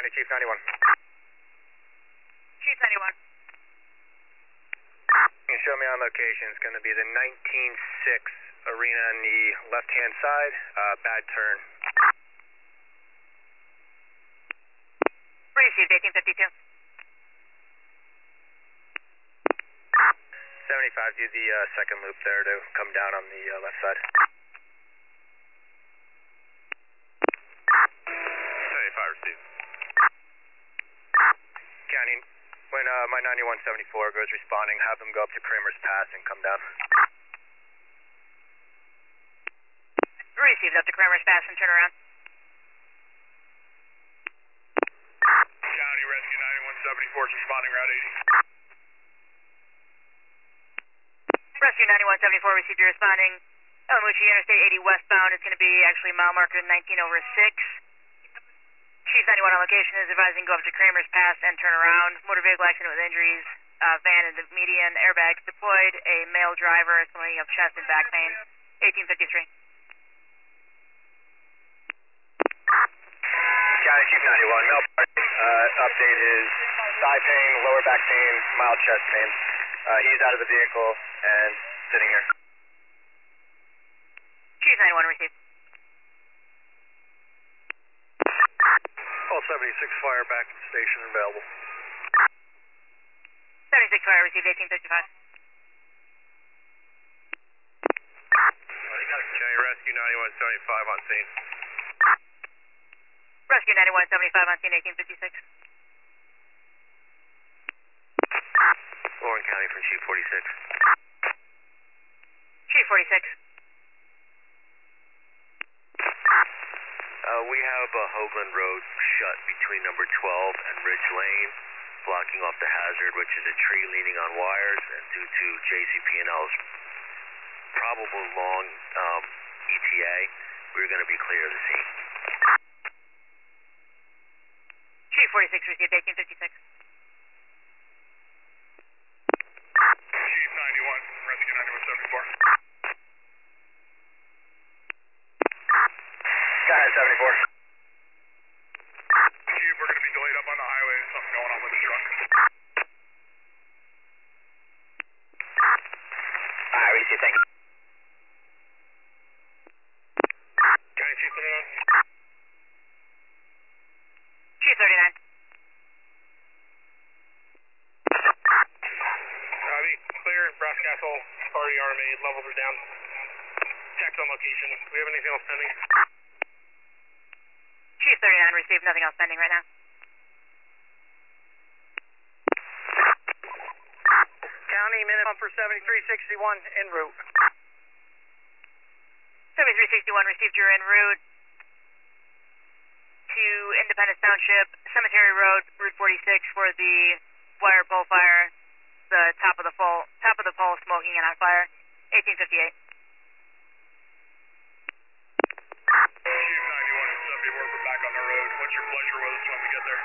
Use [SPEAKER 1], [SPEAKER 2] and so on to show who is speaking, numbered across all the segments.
[SPEAKER 1] County, Chief 91.
[SPEAKER 2] Chief 91.
[SPEAKER 1] You can show me on location. It's going to be the 19-6 arena on the left-hand side. Bad turn.
[SPEAKER 2] Received, 1852.
[SPEAKER 1] 75, do the second loop there to come down on the left side.
[SPEAKER 3] 75, received.
[SPEAKER 1] County, when my 9174 goes responding, have them go up to Kramer's Pass and come down.
[SPEAKER 2] Received, up to Kramer's Pass and turn around.
[SPEAKER 3] County Rescue 9174 is responding Route 80.
[SPEAKER 2] Rescue 9174, received, you're responding. Alamucci Interstate 80 westbound. It's going to be actually mile marker 19/6. Chief 91 on location is advising go up to Kramer's Pass and turn around. Motor vehicle accident with injuries. Van in the median. Airbags deployed. A male driver complaining of chest and back pain. 1853.
[SPEAKER 1] County Chief 91, male party. Update is thigh pain, lower back pain, mild chest pain. He's out of the vehicle and sitting here.
[SPEAKER 2] Chief 91 received.
[SPEAKER 1] All 76 fire back at the station available.
[SPEAKER 2] 76 fire received, 1855.
[SPEAKER 3] County Rescue 9175 on scene.
[SPEAKER 2] Rescue 9175 on scene, 1856.
[SPEAKER 3] Warren County from Chief 46.
[SPEAKER 2] Chief 46.
[SPEAKER 3] We have Hoagland Road shut between number 12 and Ridge Lane, blocking off the hazard, which is a tree leaning on wires, and due to JCP&L's probable long ETA, we're going to be clear of the scene.
[SPEAKER 2] Chief 46 received, 1856.
[SPEAKER 3] Chief 91, Rescue 9174.
[SPEAKER 1] Sky 74.
[SPEAKER 3] Chief, we're going to be delayed up on the highway. There's something going on with the truck.
[SPEAKER 1] Alright, we see, thank you.
[SPEAKER 3] County Chief 39.
[SPEAKER 2] Chief 39.
[SPEAKER 3] Clear, Brass Castle, Party Army, levels are down. Text on location. Do we have anything else pending?
[SPEAKER 2] Chief 39 received, nothing else pending right now.
[SPEAKER 1] County, minimum for 7361 en route.
[SPEAKER 2] 7361 received, you're en route to Independence Township, Cemetery Road, Route 46 for the wire pole fire. The top of the pole smoking and on fire. 1858.
[SPEAKER 3] Chief 91 and 70, we're back on the road. What's your pleasure with us when we get there?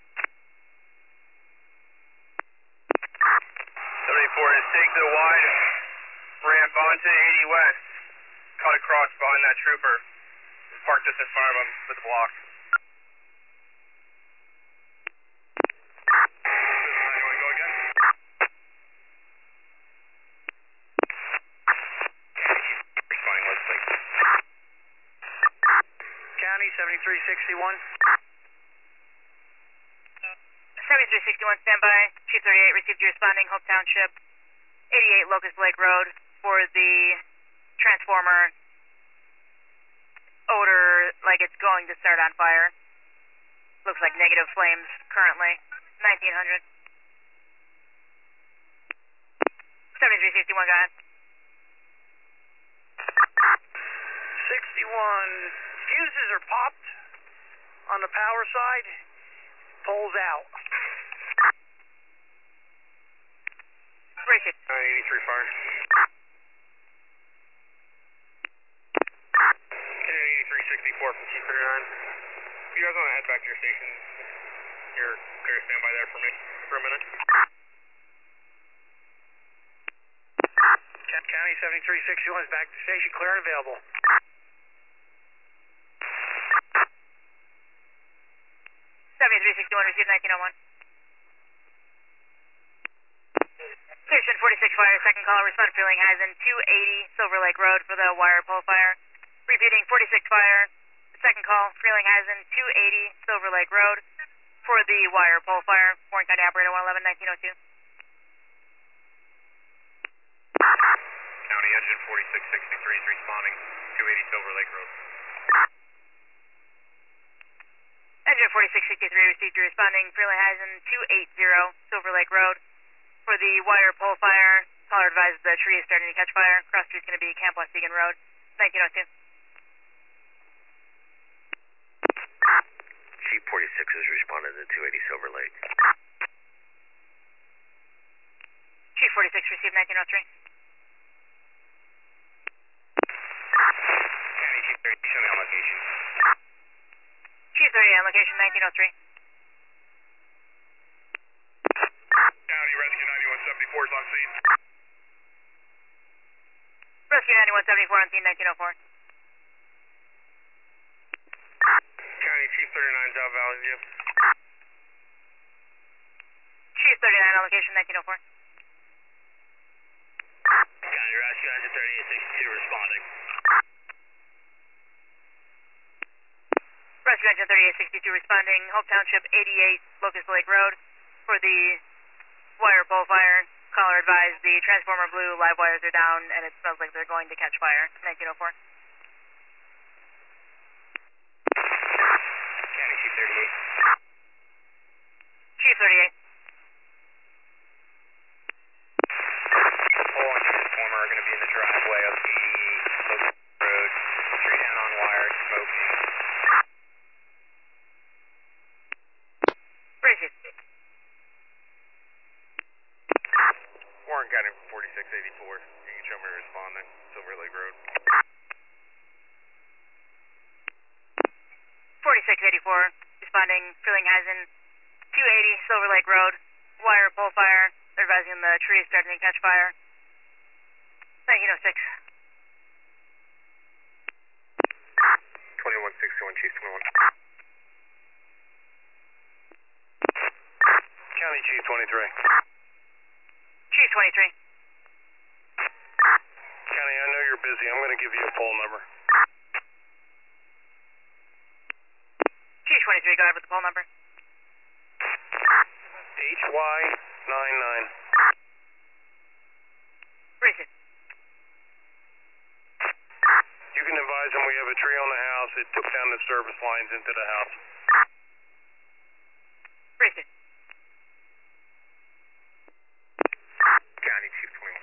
[SPEAKER 3] 74 is take to the wide ramp onto 80 West. Cut across behind that trooper. Park just in front of him with the block.
[SPEAKER 1] County 7361.
[SPEAKER 2] 7361 standby. Chief 38 received, you responding. Hope Township, 88 Locust Lake Road for the transformer. Odor like it's going to start on fire. Looks like negative flames currently. 1900. 7361, go ahead.
[SPEAKER 1] 61, fuses are popped on the power side, poles out.
[SPEAKER 2] Received.
[SPEAKER 3] 83 fire. 8364 from Chief 39. If you guys want to head back to your station, you're clear to stand by there for me for a minute.
[SPEAKER 1] County 7361 is back to station, clear and available.
[SPEAKER 2] 7361 3361, received 1901. Station 46 Fire, second call, respond Frelinghuysen, 280 Silver Lake Road for the wire pole fire. Repeating 46 Fire, second call, Frelinghuysen, 280 Silver Lake Road for the wire pole fire. Warren County Operator 111, 1902.
[SPEAKER 1] County Engine 4663 is responding, 280 Silver Lake Road.
[SPEAKER 2] Engine 4663 received you responding, Frelinghuysen, 280 Silver Lake Road for the wire pole fire. Caller advised the tree is starting to catch fire. Cross street is going to be Camp Waukegan Road, 1902.
[SPEAKER 3] Chief 46 has responded to 280 Silver Lake.
[SPEAKER 2] Chief 46 received 1903.
[SPEAKER 1] County Chief 30, show me on location.
[SPEAKER 2] Chief 30 on location 1903.
[SPEAKER 1] County Rescue 9174 is on scene.
[SPEAKER 2] Rescue 9174 on scene 1904.
[SPEAKER 1] County Chief 39 is out Valley View.
[SPEAKER 2] Chief 39 on location 1904.
[SPEAKER 3] County Rescue Engine 3862 responding.
[SPEAKER 2] Rescue Engine 3862 responding, Hope Township 88 Locust Lake Road for the wire pole fire. Caller advised the transformer blew, live wires are down, and it smells like they're going to catch fire, 1904.
[SPEAKER 1] County Chief 38.
[SPEAKER 2] Chief 38.
[SPEAKER 1] Pole and transformer are going to be in the driveway of 88 Locust Road. Tree down on wires, smoking.
[SPEAKER 2] Bridget.
[SPEAKER 1] Warren County 4684. You can show me responding. Silver Lake Road.
[SPEAKER 2] 4684 responding, Frelinghuysen, 280 Silver Lake Road, wire pole fire. They're advising the tree is starting to catch fire, 1906.
[SPEAKER 1] 2161, Chief 21. County Chief 23.
[SPEAKER 2] Chief 23.
[SPEAKER 1] County, I know you're busy. I'm going to give you a poll number.
[SPEAKER 2] Chief 23, go ahead with the poll number.
[SPEAKER 1] HY99.
[SPEAKER 2] Bridget.
[SPEAKER 1] You can advise them we have a tree on the house. It took down the service lines into the house.
[SPEAKER 2] Bridget.
[SPEAKER 1] County Chief 21.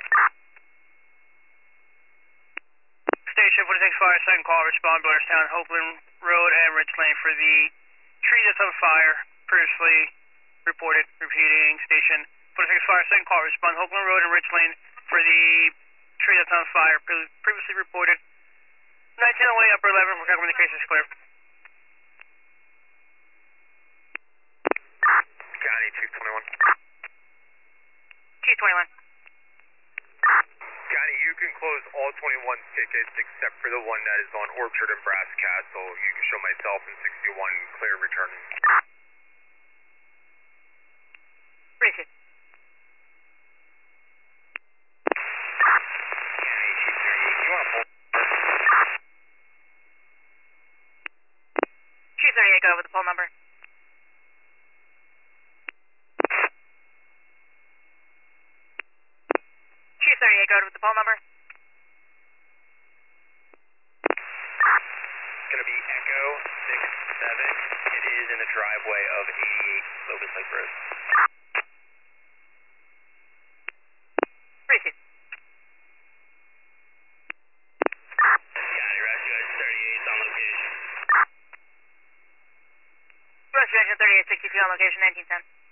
[SPEAKER 4] Station 46 Fire, second call, respond Blairstown, Hopeland Road and Ridge Lane for the tree that's on fire, previously reported. Repeating, Station 46 Fire, second call, respond Hopeland Road and Ridge Lane for the tree that's on fire, previously reported. 1908, upper 11, for communications clear.
[SPEAKER 1] County Chief 21.
[SPEAKER 2] Chief 21.
[SPEAKER 1] County, you can close all 21 tickets except for the one that is on Orchard and Brass Castle. You can show myself in 61 clear returning.
[SPEAKER 2] Bridget.
[SPEAKER 1] County Chief 38. You want to pull?
[SPEAKER 2] Chief 38, go ahead with the poll number. Chief 38, go ahead with the poll number.
[SPEAKER 1] It's going to be Echo 67. It is in the driveway of 88 Locust Lake Road.
[SPEAKER 2] Bridget.
[SPEAKER 3] County Rescue Engine 38 is on location.
[SPEAKER 2] Rescue Engine 3862 on location 1910.